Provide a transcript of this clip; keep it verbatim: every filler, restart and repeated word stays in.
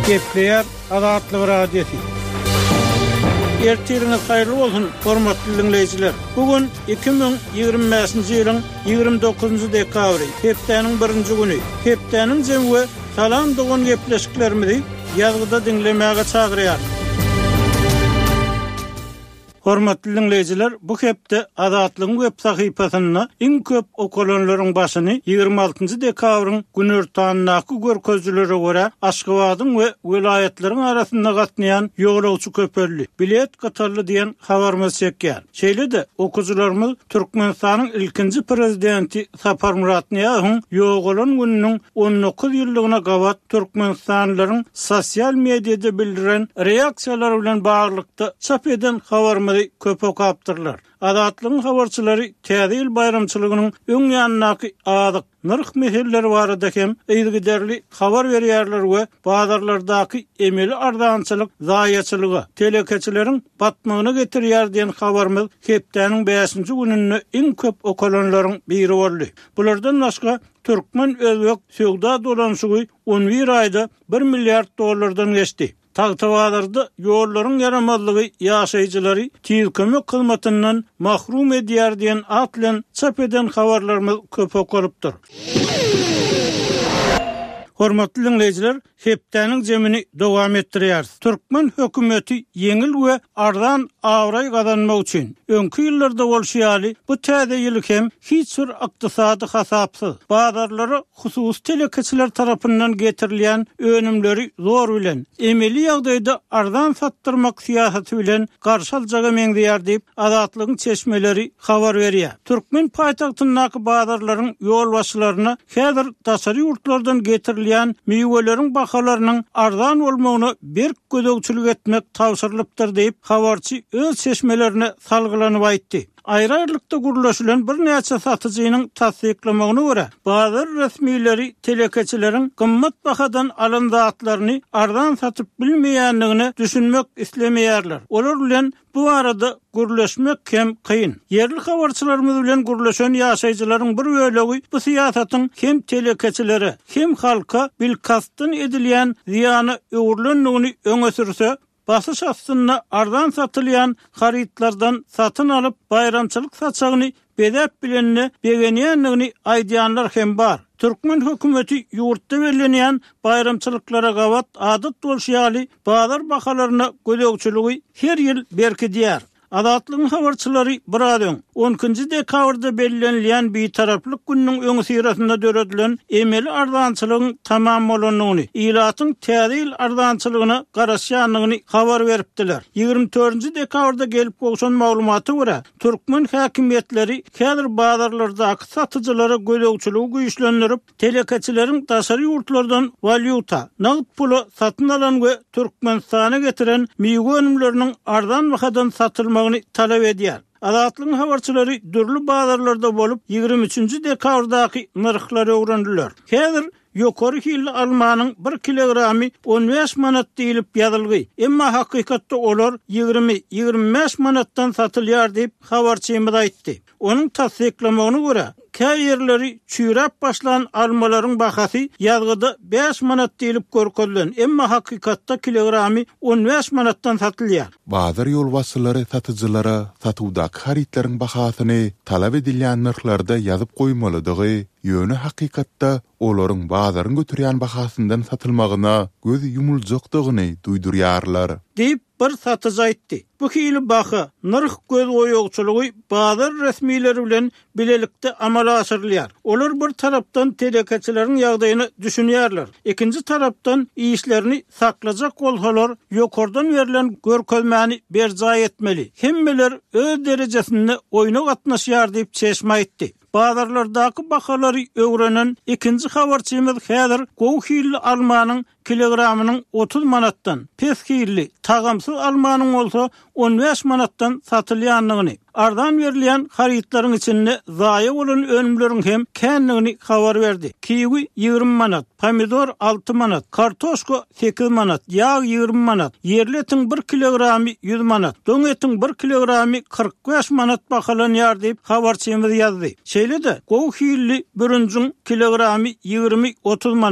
Gepleyer Azatlyk radiosi. Ertiriniz hayırlı olsun hormatly dinleyijiler. Bugün iki bin ýygrimi beşinji ýylyň ýygrimi dokuzunjy dekabry, hepdeniň birinji güni. Hepdeniň jemgy salam dogan gepleşiklerimizi ýazgyda dinlemäge çagyrýar. Hormatly dinleyijiler, bu hepde Azatlygyň web sahypasyna iň köp okulanlaryň başyny ýygrimi altynjy dekabryň günörtanynaky görkezlere görä Aşgabatyň we welaýatleriň arasynda gatnaýan ýoğlawçy köpelli. Bilet gatarly diýen habarymyz çekýär. Şeýle-de okuwçylarymyz Türkmenistanyň ilkinji prezidenti Sapar Muratniýahyň ýoğulan gününiň on dokuz ýyllygyna gabat türkmenistanlylaryň sosial mediada bildiren reaksiýalary bilen baglykda çap eden habarymyz köpök aptyrlar. Azatlygyň habarçylary täze bayramçylygynyň öň ýanynaky adyk nyrh meselleri barada hem ýygyderli habar berýärler we bazarlardaky emeli ardançylyk zaýaçylygy telekeçileriň batmagyna getirýär diýen habarymyz hepdeniň beşinji gününi iň köp okulanlaryň biri boldy. Bulardan başga Türkmen özbek söwda dolanşygy on bir aýda bir milliard dollardan geçdi. Tagtawalarda ýollaryň yaramazlygy ýaşaýjylary tiýil kömek kylmatyndan mahrum edýär diýen atlan çap eden habarlarymyz köp okulypdyr. Hormatly dinleyijiler, hepdeniň jemini dowam etdirýär. Türkmen hökümeti yeňil we ardan awray gazanmak üçin öňki ýyllarda bolşýaly bu täze ýyl hem hiç bir ykdysady hasapsyz bazarlary husus telekeçiler tarapyndan getirilýän önümleri zor bilen emeli ýagdaýda ardan satdyrmak siýasaty bilen garşy aljaga meňdýär diýip Azatlygyň çeşmeleri habar berýär. Türkmen paýtagtyndaky bazarlaryň ýol başlaryna häzir daşary ýurtlardan getirilýän meýweleriň bahalarynyň ardan bolmagyna bir gözegçilik etmek tawsyrlypdyr diýip habarçy öz çeşmelerine salgylanyp aýtdy. Aýrarlykda gurulşylan bir näçe satyjynyň tasdiklamagyna görä, bazar resmiýetleri telekeçileriň gymmat bahadan alan zatlaryny ardan satyp bilmeýänligini düşünmek islemeýärler. Olar bilen bu arada gurulşmak hem kıyın. Yerli habarçylarymyz bilen gurulşan ýaşaýjylaryň bir bölegi bu siýasatyň hem telekeçilere hem halka bilkastyn edilýän ziýany öwürlendigini öňe sürse, basış aslında ardan satılyan haritlardan satın alıp bayramçılık satçağını bedep bilenine beğeniyenliğini aydiyanlar hem var. Türkmen hökümeti yurtta belirleyen bayramçılıklara gavat adet bolşýaly bazar bakalarına gödökçülüğü her yıl berki diýär. Azatlygyň habarçylary biradyn on ikinji dekabrda belirlenýän bir taraplyk günniň öňü sirasynda döredilen emeli ardançylygyň tamam bolanyny, ilatyň täze ardançylygyna garaşýanlygyny habar beripdiler. ýygrimi dördünji dekabrda gelip goşan maglumaty görä, Türkmen häkimetleri häzir bazarlardaky satyjylara gödökçüligi güýçlendirip, telekeçileriň daşary ýurtlardan valyuta, nagd pulu satyn alan we Türkmenistana getiren meýwe önümleriniň ardan bahadan satylmagyny talap edýär. Azatlygyň habarçylary dürli bazarlarda bolup ýygrimi üçinji dekabrdaky narhlary öwrendiler. Häzir ýokary hili almanyň bir kilogramy on beş manat diýilip ýazylgy. Emma hakykatda olar ýygrimi ýygrimi beş manatdan satylýar diýip habarçymyz aýtdy. Onuň tasdiklamagyna görä, käy ýerleri çüýräp başlan almalaryň bahasy ýazgyda beş manat diýilip görkezlen, emma hakykatda kilogramy on beş manatdan satylýar. Bazar ýolbaşçylary satyjylara satywdaky haritleriň bahasyny talap edilýän narhlarda ýazyp goýmalydygy, ýöne hakykatda olaryň bazaryň götürýän bahasyndan satylmagyna göz ýumuljakdygyny duýdurýarlar. Diýip bir satyjy aýtdy. Bu hili baha, nırh göz goýogçylygy bazar resmiýetleri bilen bilelikde amala asyrylýar. Olar bir tarapdan telekeçileriň ýagdaýyny düşünýärler. Ikinji tarapdan işlerini saklajak bolsalar, ýokardan berilen görkezmäni berjaý etmeli. Hemmeler öz derejesinde oýna gatnaşýar diýip çeşme aýtdy. Bazarlardaky bahalary öwrenen ikinji habarçymyz häzir goýhilli almanyň kilogramynyň otuz manatdan, peskilli tagamsyz almanyň bolsa on beş manatdan satylýanlygyny, ardan berilýän haritlaryň içinde zaýa bolan önümleriň hem känligini habar berdi. Kiwi ýygrimi manat, pomidor alty manat, kartoşka sekiz manat, ýağ ýygrimi manat, yerli etiň bir kilogramy yüz manat, doň etiň bir kilogramy kırk beş manat bahalanýar diýip habarçymyz ýazdy. Şeýle-de goýhilli bürünjüň kilogramy ýygrimi otuz manat.